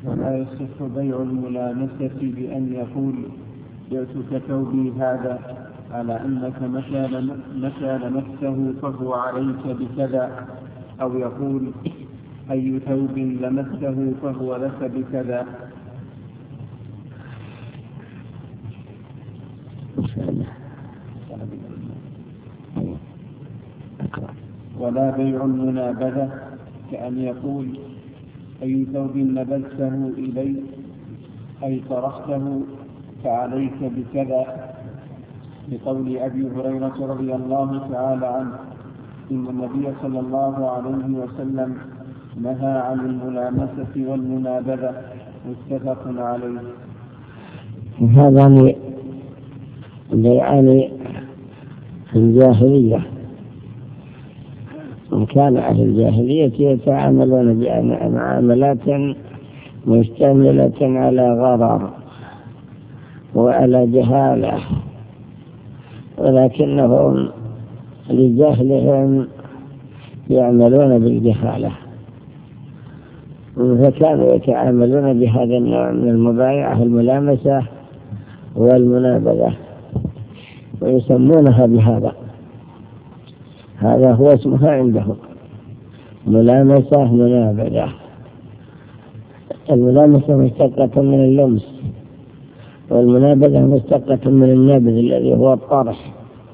ولا يصح بيع الملامسة بأن يقول بعتك ثوبي هذا على أنك متى لمسته فهو عليك بكذا، أو يقول أي ثوب لمسته فهو لك بكذا. ولا بيع المنابذة كأن يقول أي ثوب نبذته إلي أي طرحته فعليك بكذا، لقول أبي هريرة رضي الله تعالى عنه إن النبي صلى الله عليه وسلم نهى عن الملامسة والمنابذة، متفق عليه. هذا بيعان في الجاهلية، وكان أهل الجاهلية يتعاملون بمعاملات مشتملة على غرر وعلى جهالة، ولكنهم لجهلهم يعملون بالجهالة، فكانوا يتعاملون بهذا النوع من المبايعة، الملامسة والمنابذة، ويسمونها بهذا. هذا هو اسمها عندهم، ملامسة منابذة. الملامسة مشتقة من اللمس، والمنابذة مشتقة من النبذ الذي هو الطرح.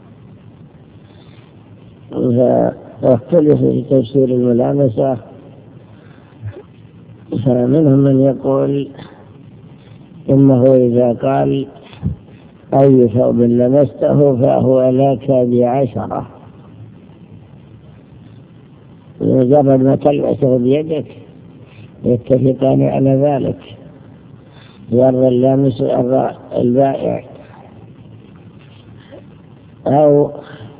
واختلف في تفسير الملامسة، فمنهم من يقول إنه إذا قال أي ثوب لمسته فهو لك ب10، مجرد ما تلمسه بيدك يتفقان على ذلك، يرضى اللامس ويرضى البائع. أو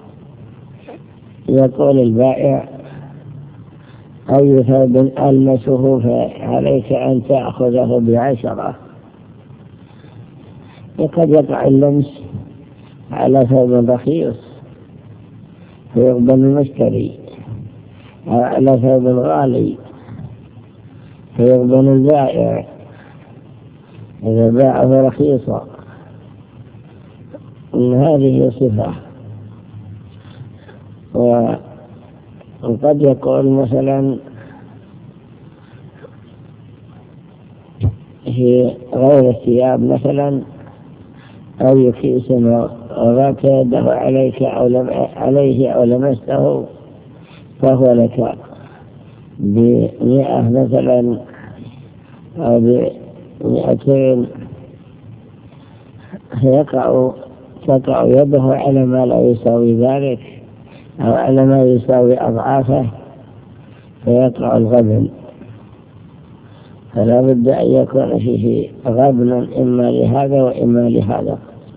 يقول البائع أي ثوب ألمسه فعليك أن تأخذه ب10. وقد يقع اللمس على ثوب رخيص فيقبل المشتري، أو على ثوب غالي فيقبل البائع إذا باعه رخيصا. إن هذه صفة. وقد يقول مثلا في غير الثياب مثلا أي كيس وضعت يده عليه أو لمسته فهو لك ب100 مثلا أو ب200، تقع يده على ما لا يساوي ذلك أو على ما يساوي أضعافه، فيقع الغبن. فلا بد أن يكون فيه غبن إما لهذا وإما لهذا.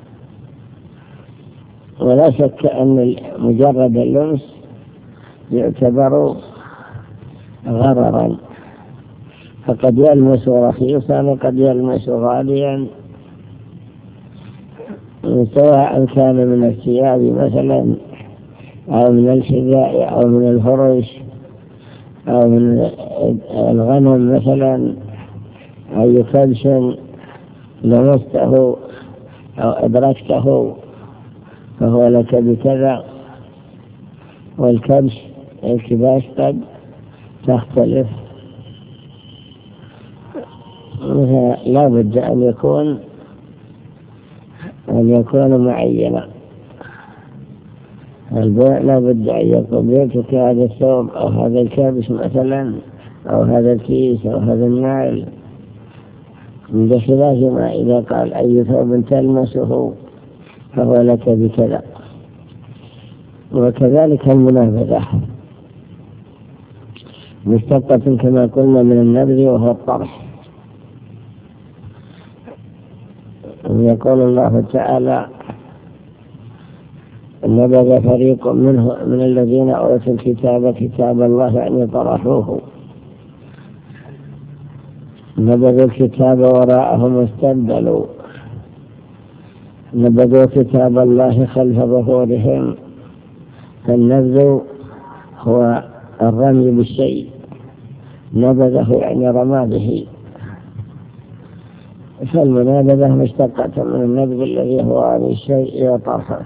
ولا شك أن مجرد اللمس يعتبر غررا، فقد يلمس رخيصا وقد يلمس غاليا، سواء كان من الثياب مثلا أو من الحذاء أو من الفرش أو من الغنم مثلا، أي كبش لمسته أو أدركته فهو لك بكذا. والكبش الكباش قد تختلف، لا بد أن يكون معينا. البيع لا بد أن يكون بيتك هذا الثوب أو هذا الكبش مثلا أو هذا الكيس أو هذا النعل، بخلاف ما إذا قال أي ثوب تلمسه فهو لك بكذا. وكذلك المنابذة مشتقة كما قلنا من النبذ وهو الطرح. يقول الله تعالى نبذ فريق من الذين أوتوا الكتاب كتاب الله أن يطرحوه، نبذوا الكتاب وراءهم واستبدلوا، نبذوا كتاب الله خلف ظهورهم. فالنبذ هو الرمي بالشيء، نبذه يعني رمى به، فالمنابذة مشتقة من النبذ الذي هو عن الشيء وطرحه،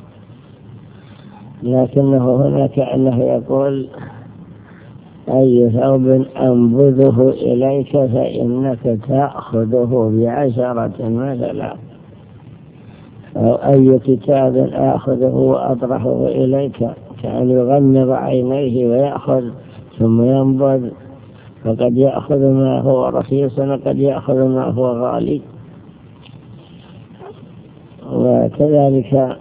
لكنه هنا كأنه يقول أي ثوب أنبذه إليك فإنك تأخذه ب10 مثلا، أو أي كتاب آخذه وأطرحه إليك، كأن يغمض عينيه ويأخذ ثم ينبذ، فقد يأخذ ما هو رخيص وقد يأخذ ما هو غالي. وكذلك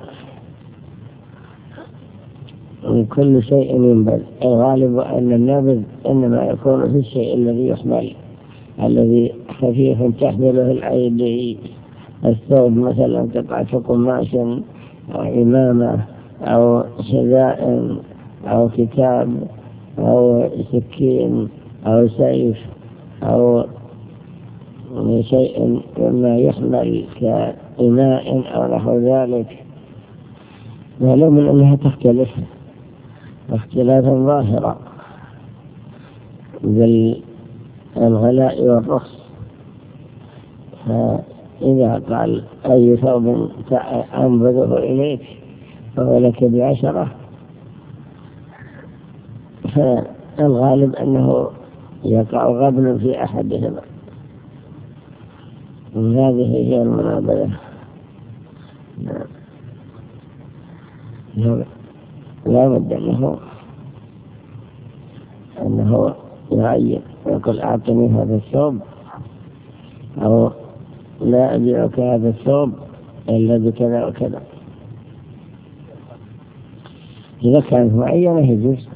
كل شيء ينبذ، الغالب أن النابذ إنما يكون في الشيء الذي يحمل، الذي خفيف تحمله الأيدي، الثوب مثلا قطعة قماش أو عمامة أو حذاء أو كتاب أو سكين أو سيف أو شيء مما يحمل كإناء أو نحو ذلك، معلوم أنها تختلف اختلافا ظاهرا بالغلاء والرخص. فإذا قال أي ثوب أنبذه إليك فهو لك ب10، فالغالب أنه يقع غبن في أحدهما، هذه هي المنابذة. لا بد أنه يعين، يقول أعطني هذا الثوب، أو لا أبيعك هذا الثوب إلا بكذا وكذا. إذا كانت معينة يجوز،